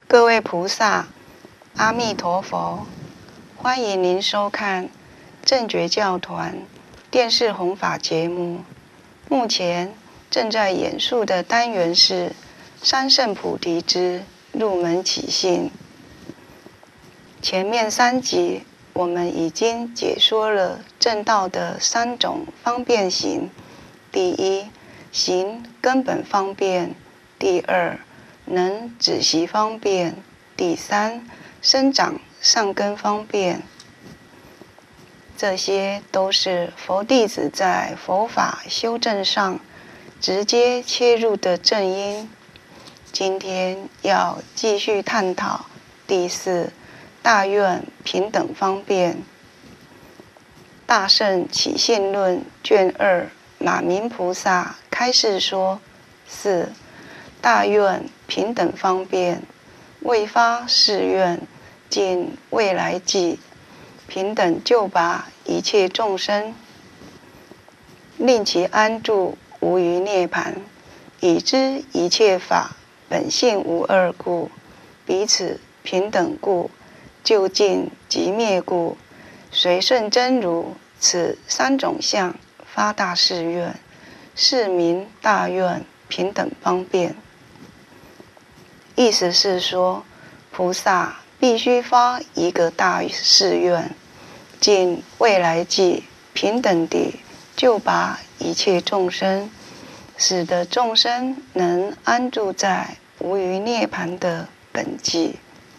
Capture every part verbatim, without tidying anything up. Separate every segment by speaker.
Speaker 1: 各位菩萨，阿弥陀佛！欢迎您收看正觉教团电视弘法节目。目前正在演述的单元是三圣菩提之入门起信。前面三集我们已经解说了正道的三种方便行：第一，行根本方便；第二，能止息方便；第三，生长善根方便。这些都是佛弟子在佛法修正上直接切入的正因。今天要继续探讨第四大愿平等方便。大圣起信论卷二马明菩萨开示说：四大愿平等方便，为发誓愿，尽未来际，平等救拔一切众生，令其安住无余涅槃，以知一切法本性无二故，彼此平等故，究竟即灭故，随顺真如此三种相发大誓愿，是名大愿平等方便。意思是说，菩萨必须发一个大誓愿，尽未来际平等地救拔一切众生，使得众生能安住在无余涅槃的本际。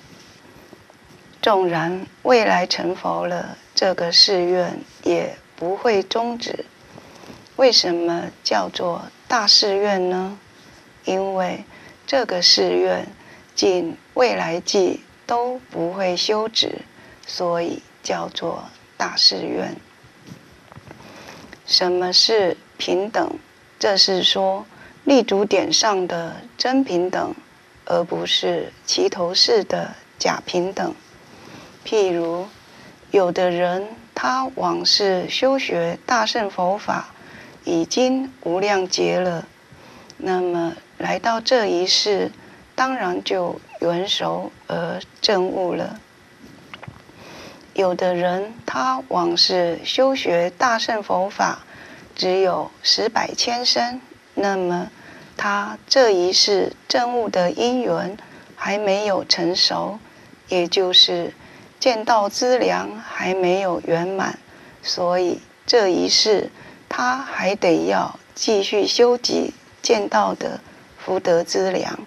Speaker 1: 纵然未来成佛了，这个誓愿也不会终止。为什么叫做大誓愿呢？因为这个誓愿尽未来际都不会休止，所以叫做大誓愿。什么是平等？这是说立足点上的真平等，而不是齐头式的假平等。譬如有的人他往世修学大乘佛法已经无量劫了，那么来到这一世当然就圆熟而证悟了。有的人他往世修学大乘佛法只有十百千生，那么他这一世证悟的因缘还没有成熟，也就是见道资粮还没有圆满，所以这一世他还得要继续修集见道的福德资粮。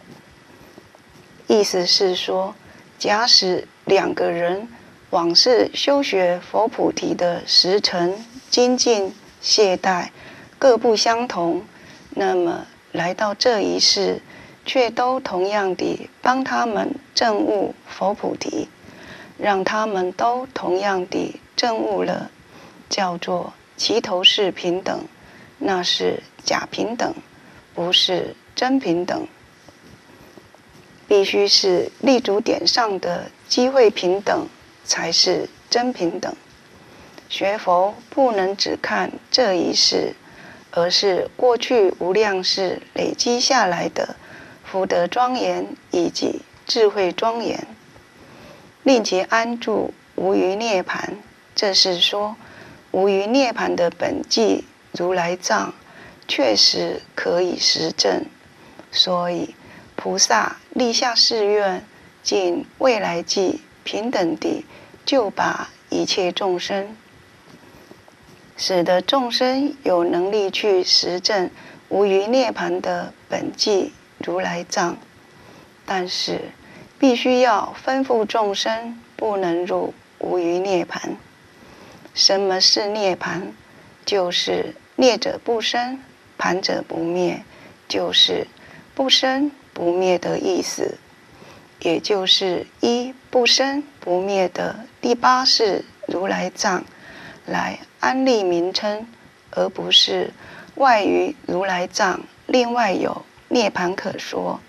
Speaker 1: 意思是说，假使两个人往世修学佛菩提的时辰、精进、懈怠各不相同，那么来到这一世却都同样地帮他们证悟佛菩提，让他们都同样地证悟了，叫做齐头式平等，那是假平等，不是真平等。必须是立足点上的机会平等，才是真平等。学佛不能只看这一世，而是过去无量世累积下来的福德庄严以及智慧庄严，令其安住无余涅槃。这是说，无余涅槃的本际如来藏确实可以实证，所以菩萨立下誓愿，尽未来际平等地救拔一切众生，使得众生有能力去实证无余涅槃的本际如来藏。但是必须要吩咐众生不能入无余涅槃。什么是涅槃？就是涅者不生，槃者不灭，就是不生不灭的意思，也就是依不生不灭的第八世如来藏来安立名称，而不是外于如来藏另外有涅槃可说。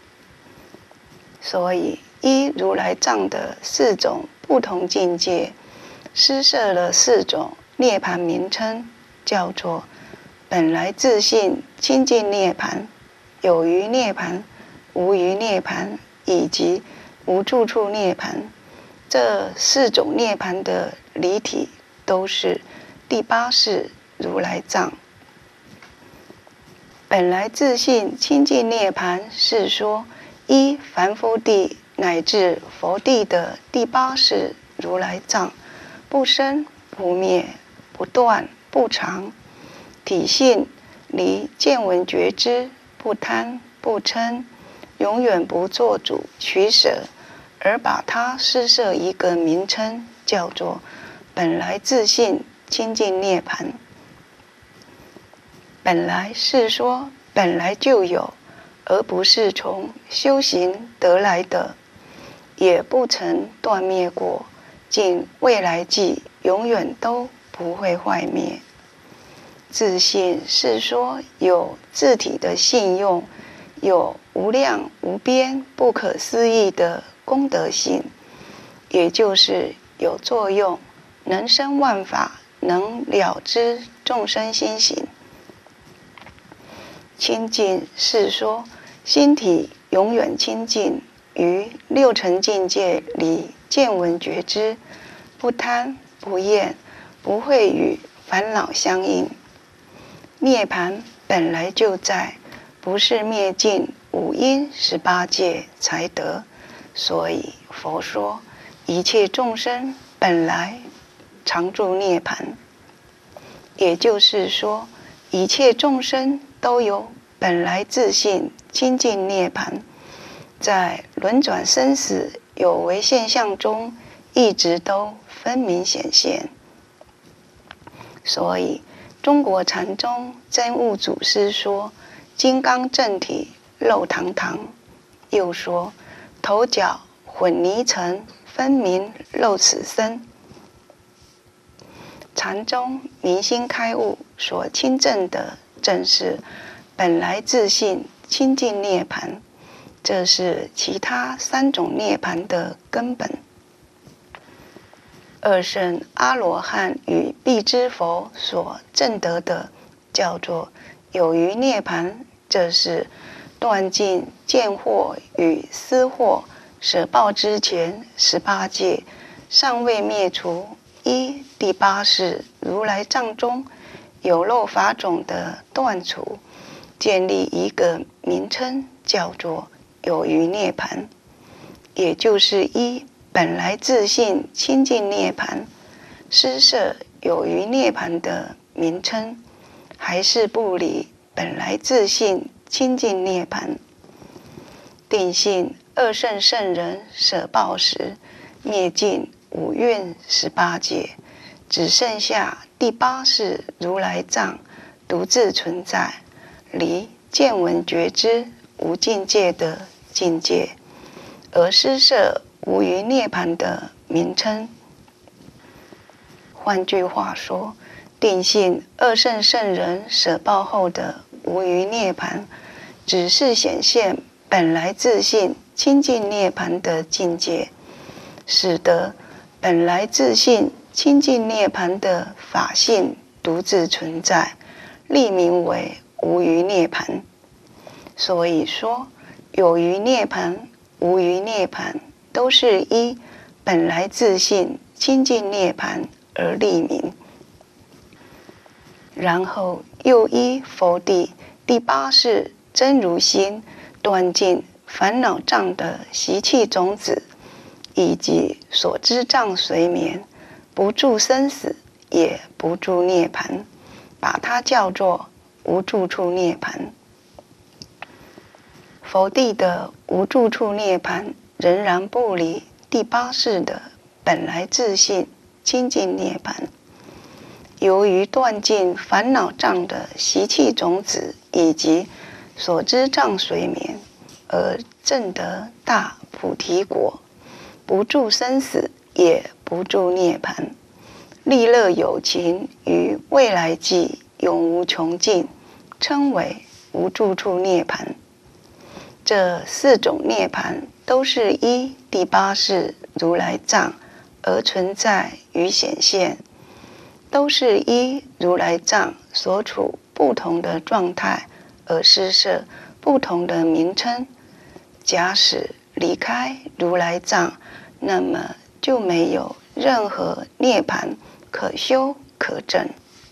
Speaker 1: 所以依如来藏的四种不同境界，施设了四种涅槃名称，叫做本来自性清净涅槃、有余涅槃、无余涅槃以及无住处涅槃，这四种涅槃的离体都是第八世如来藏。本来自性清净涅槃是说依凡夫地乃至佛地的第八世如来藏，不生不灭，不断不长，体性离见闻觉知，不贪不嗔，永远不做主取舍，而把它施设一个名称，叫做本来自性清净涅槃。本来是说本来就有，而不是从修行得来的，也不曾断灭过，尽未来际永远都不会坏灭。自性是说有自体的性用，有无量无边不可思议的功德性，也就是有作用，能生万法，能了知众生心行。清净是说心体永远清净，于六尘境界里见闻觉知，不贪不厌，不会与烦恼相应。涅槃本来就在，不是灭尽五阴十八界才得，所以佛说一切众生本来常住涅槃，也就是说一切众生都有本来自性清净涅槃，在轮转生死有为现象中一直都分明显现。所以中国禅宗真悟祖师说金刚正体肉堂堂，又说头脚混泥尘，分明肉此身。禅宗明心开悟所亲证的正是本来自性清净涅槃，这是其他三种涅槃的根本。二圣阿罗汉与辟支佛所证得的叫做有余涅槃，这是断尽见惑与思惑舍报之前十八界尚未灭除，依第八世如来藏中有漏法种的断除，建立一个名称，叫做有余涅槃，也就是依本来自性清净涅槃施设有余涅槃的名称，还是不离本来自性清净涅槃。定性二圣圣人舍报时，灭尽五蕴十八界，只剩下第八世如来藏独自存在，离见闻觉知无境界的境界，而施设无余涅槃的名称。换句话说，定性二圣圣人舍报后的无余涅槃，只是显现本来自性清净涅槃的境界，使得本来自性清净涅槃的法性独自存在，立名为无余涅槃。所以说有余涅槃无余涅槃都是依本来自性清净涅槃而立名，然后又依佛地第八世真如心断尽烦恼障的习气种子，以及所知障随眠，不住生死，也不住涅槃，把它叫做无住处涅槃。佛地的无住处涅槃仍然不离第八世的本来自性清净涅槃。由于断尽烦恼障的习气种子以及所知障随眠，而证得大菩提果，不住生死，也不住涅槃，利乐有情于未来际永无穷尽，称为无住处涅槃。这四种涅槃都是依第八世如来藏而存在与显现，都是依如来藏所处不同的状态而施设不同的名称。假使离开如来藏，那么就没有任何涅槃可修可证。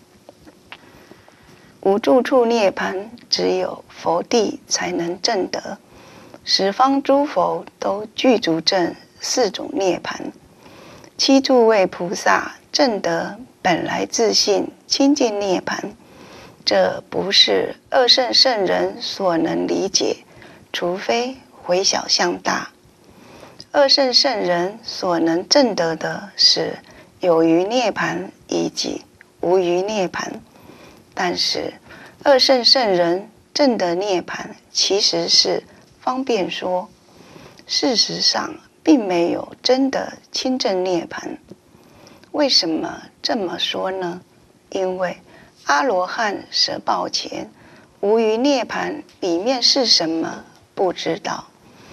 Speaker 1: 无住处涅槃，只有佛地才能证得。十方诸佛都具足证四种涅槃。七诸位菩萨证得本来自性清净涅槃，这不是二圣圣人所能理解，除非回小向大。二圣圣人所能证得的是有余涅槃以及无余涅槃，但是二圣圣人证得涅槃其实是方便说，事实上并没有真的亲证涅槃。为什么这么说呢？因为阿罗汉舍报前，无余涅槃里面是什么不知道。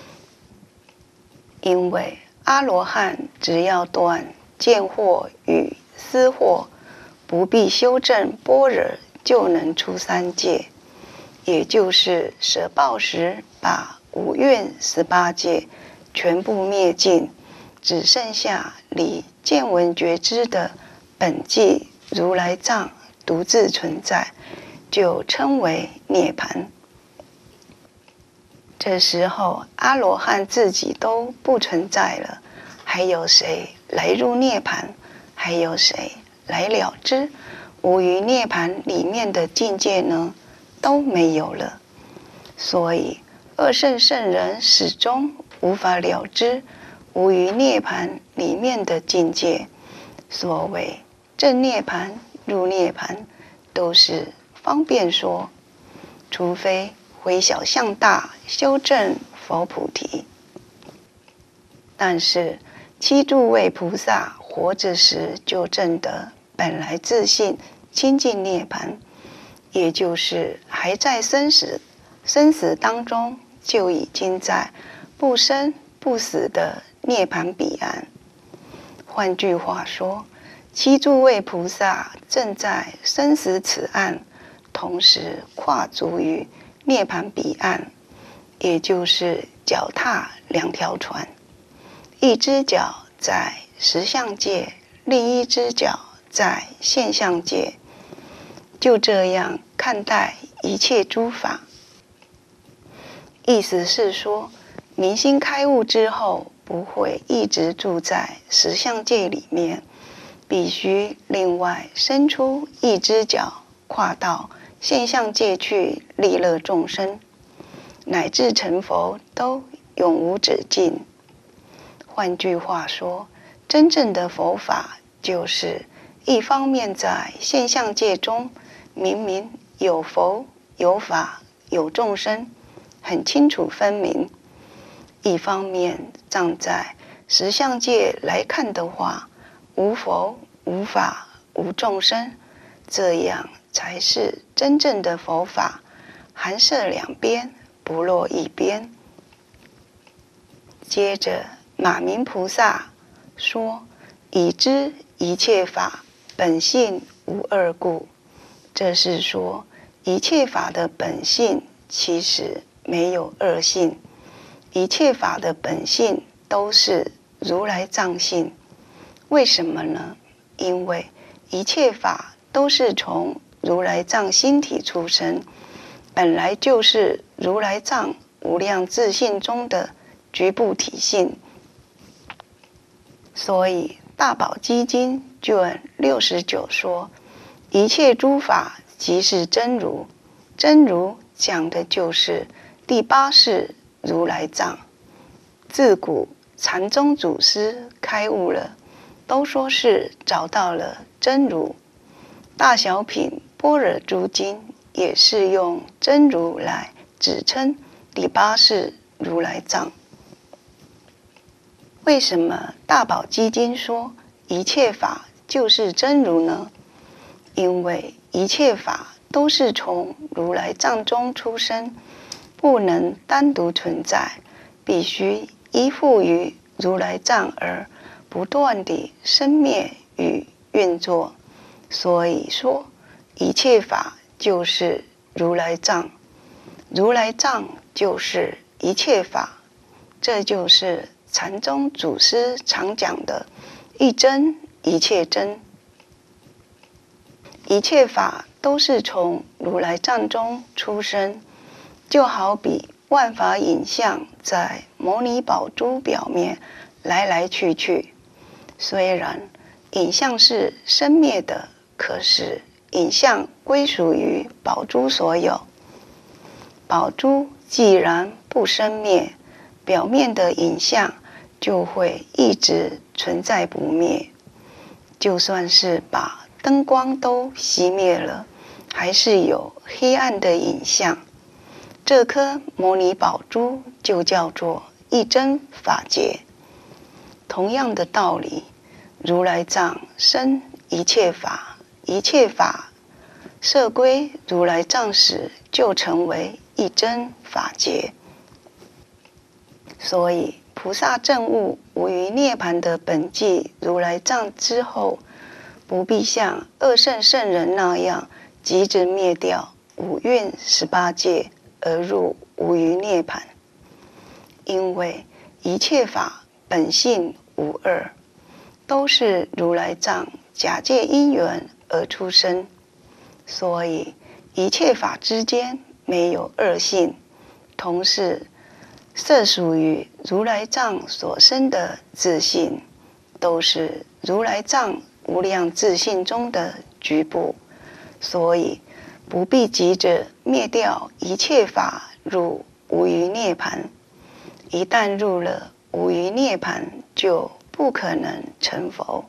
Speaker 1: 因为阿罗汉只要断见惑与思惑，不必修正般若，就能出三界，也就是舍报时把五蕴十八界全部灭尽，只剩下离见闻觉知的本寂如来藏独自存在，就称为涅槃。这时候阿罗汉自己都不存在了，还有谁来入涅槃？还有谁来了知无余涅槃里面的境界呢？都没有了。所以二圣圣人始终无法了知无余涅槃里面的境界。所谓正涅槃、入涅槃，都是方便说，除非回小向大，修正佛菩提。但是七诸位菩萨活着时就证得本来自性清净涅槃，也就是还在生死生死当中，就已经在不生不死的涅槃彼岸。换句话说，七诸位菩萨正在生死此岸，同时跨足于涅槃彼岸，也就是脚踏两条船，一只脚在实相界，另一只脚在现象界，就这样看待一切诸法。意思是说，明心开悟之后，不会一直住在实相界里面，必须另外伸出一只脚，跨到现象界去利乐众生，乃至成佛都永无止境。换句话说，真正的佛法就是一方面在现象界中明明有佛有法有众生，很清楚分明；一方面站在实相界来看的话，无佛无法无众生，这样才是真正的佛法，含摄两边，不落一边。接着马明菩萨说，已知一切法本性无二故。这是说一切法的本性其实没有二性，一切法的本性都是如来藏性。为什么呢？因为一切法都是从如来藏心体出生，本来就是如来藏无量自性中的局部体性。所以大宝积经卷六十九说，一切诸法即是真如。真如讲的就是第八世如来藏。自古禅宗祖师开悟了，都说是找到了真如。大小品般若诸经也是用真如来指称第八世如来藏。为什么大宝积经说一切法就是真如呢？因为一切法都是从如来藏中出生，不能单独存在，必须依附于如来藏而不断地生灭与运作。所以说一切法就是如来藏，如来藏就是一切法。 这就是禅宗祖师常讲的一真一切真。一切法都是从如来藏中出生，就好比万法影像在摩尼宝珠表面来来去去，虽然影像是生灭的，可是影像归属于宝珠所有。宝珠既然不生灭，表面的影像就会一直存在不灭。就算是把灯光都熄灭了，还是有黑暗的影像。这颗摩尼宝珠就叫做一真法界。同样的道理，如来藏生一切法，一切法摄归如来藏时，就成为一真法界。所以菩萨证悟无余涅槃的本寂如来藏之后，不必像二圣圣人那样急着灭掉五蕴十八界而入无余涅槃，因为一切法本性无二，都是如来藏假借因缘而出生，所以一切法之间没有二性，同是摄属于如来藏所生的自性，都是如来藏无量自性中的局部，所以不必急着灭掉一切法入无余涅槃。一旦入了无余涅槃，就不可能成佛。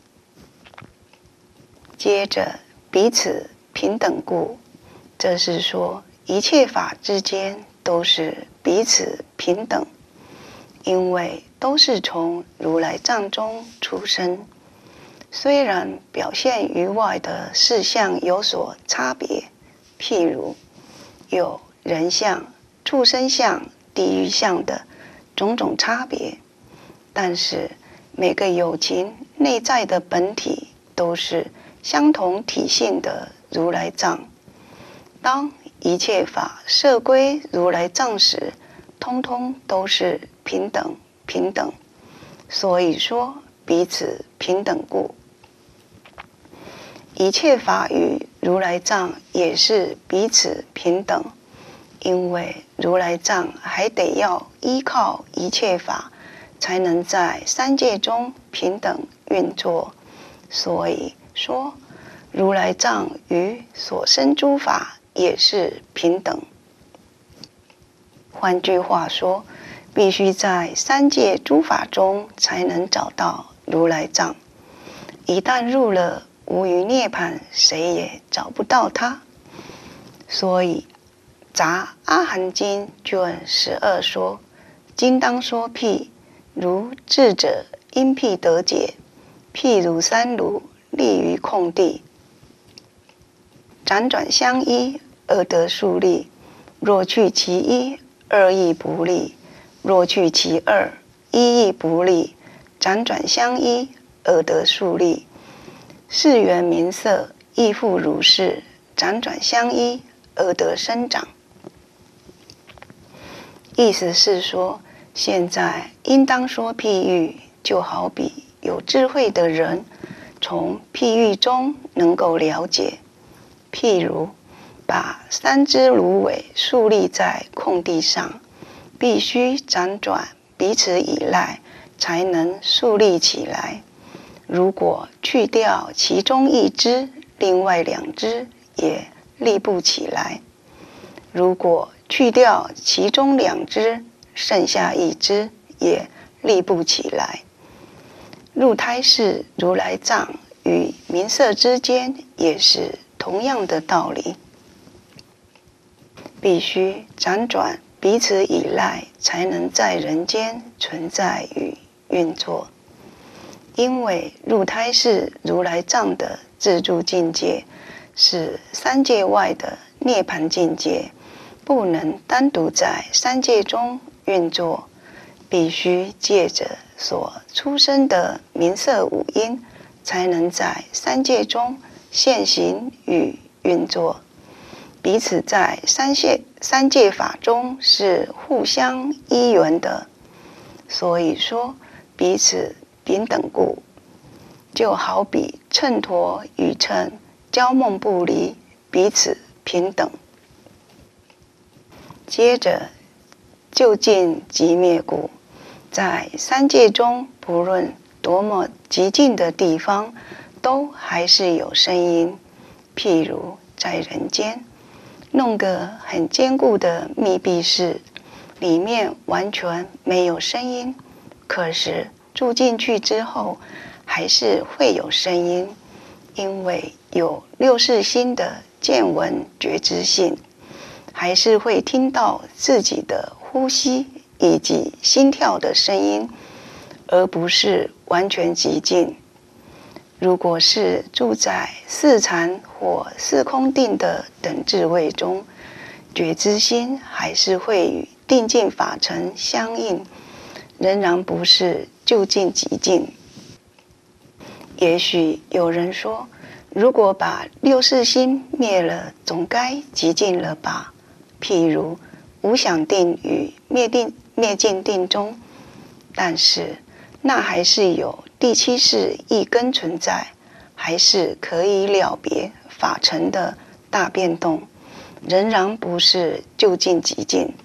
Speaker 1: 接着彼此平等故，这是说一切法之间都是彼此平等，因为都是从如来藏中出生。虽然表现于外的事项有所差别，譬如有人相、畜生相、地狱相的种种差别，但是每个有情内在的本体都是相同体性的如来藏。当一切法摄归如来藏时，通通都是平等平等，所以说彼此平等故。一切法与如来藏也是彼此平等，因为如来藏还得要依靠一切法，才能在三界中平等运作，所以说如来藏与所生诸法也是平等。换句话说，必须在三界诸法中才能找到如来藏。一旦入了无余涅槃，谁也找不到它。所以杂阿含经卷十二说：今当说譬，如智者因譬得解，譬如三炉立于空地，辗转相依而得数粒，若去其一，二亦不利；若去其二，一亦不利，辗转相依而得数粒。世缘名色亦复如是，辗转相依而得生长。意思是说，现在应当说譬喻，就好比有智慧的人从譬喻中能够了解。譬如把三只芦苇竖立在空地上，必须辗转彼此依赖，才能竖立起来。如果去掉其中一只，另外两只也立不起来；如果去掉其中两只，剩下一只也立不起来。入胎式如来藏与名色之间也是同样的道理，必须辗转彼此依赖，才能在人间存在与运作。因为入胎式如来藏的自住境界是三界外的涅槃境界，不能单独在三界中运作，必须借着所出生的名色五音，才能在三界中现行与运作。彼此在三界三界法中是互相依缘的， 所以说彼此平等故。就好比秤砣与秤交梦不离，彼此平等。接着就近即灭故，在三界中，不论多么极静的地方，都还是有声音。譬如在人间，弄个很坚固的密闭室，里面完全没有声音，可是住进去之后，还是会有声音，因为有六识心的见闻觉知性，还是会听到自己的呼吸以及心跳的声音，而不是完全寂静。如果是住在四禅或四空定的等智位中，觉知心还是会与定境法尘相应，仍然不是就近极静。也许有人说，如果把六识心灭了，总该极静了吧？譬如无想定与灭定灭尽定中，但是那还是有第七识一根存在，还是可以了别法尘的大变动，仍然不是就近极静。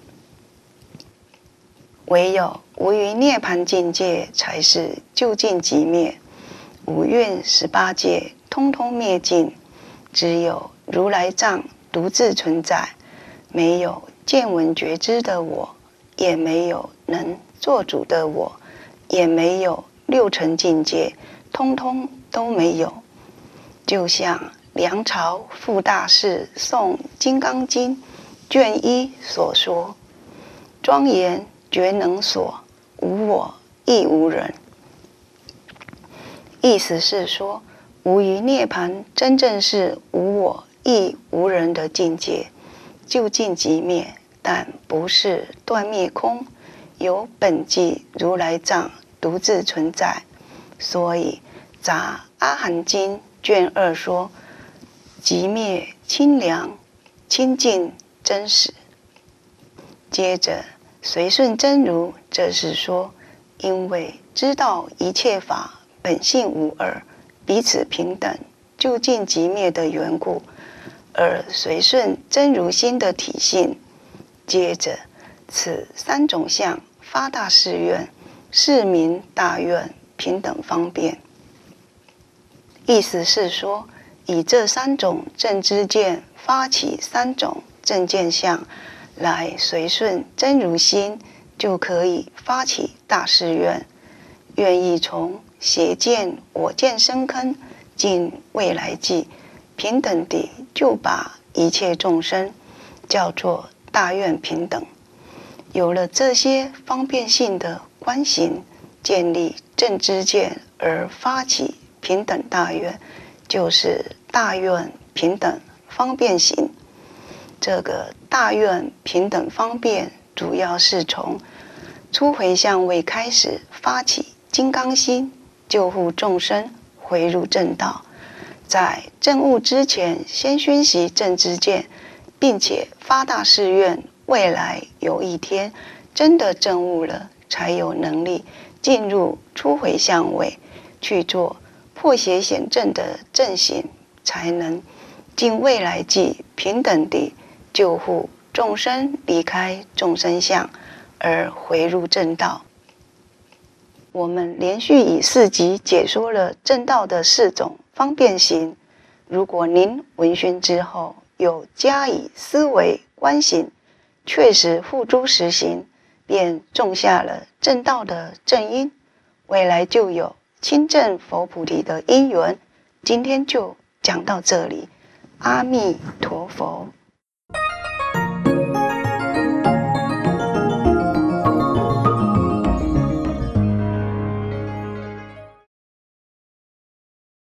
Speaker 1: 唯有无余涅槃境界才是就近即灭，五蕴十八界通通灭尽，只有如来藏独自存在，没有见闻觉知的我，也没有能做主的我，也没有六尘境界，通通都没有。就像梁朝傅大士诵《金刚经》卷一所说：庄严觉能所，无我亦无人。意思是说，无余涅槃真正是无我亦无人的境界，就近即灭，但不是断灭空，有本寂如来藏独自存在。所以杂阿含经卷二说：即灭清凉清净真实。接着随顺真如，这是说，因为知道一切法本性无二，彼此平等，就近即灭的缘故，而随顺真如心的体性。接着此三种相发大誓愿，是名大愿平等方便。意思是说，以这三种正知见发起三种正见相来随顺真如心，就可以发起大誓愿，愿意从邪见我见深坑尽未来际，平等地就把一切众生叫做大愿平等。有了这些方便性的观行，建立正知见而发起平等大愿，就是大愿平等方便行。这个大愿平等方便，主要是从初回向位开始发起金刚心，救护众生回入正道。在证悟之前，先熏习正知见，并且发大誓愿，未来有一天真的证悟了，才有能力进入初回向位，去做破邪显正的正行，才能尽未来际平等地救护众生离开众生相，而回入正道。我们连续以四集解说了正道的四种方便行。如果您闻讯之后有加以思维观行，确实付诸实行，便种下了正道的正因，未来就有亲证佛菩提的因缘。今天就讲到这里，阿弥陀佛。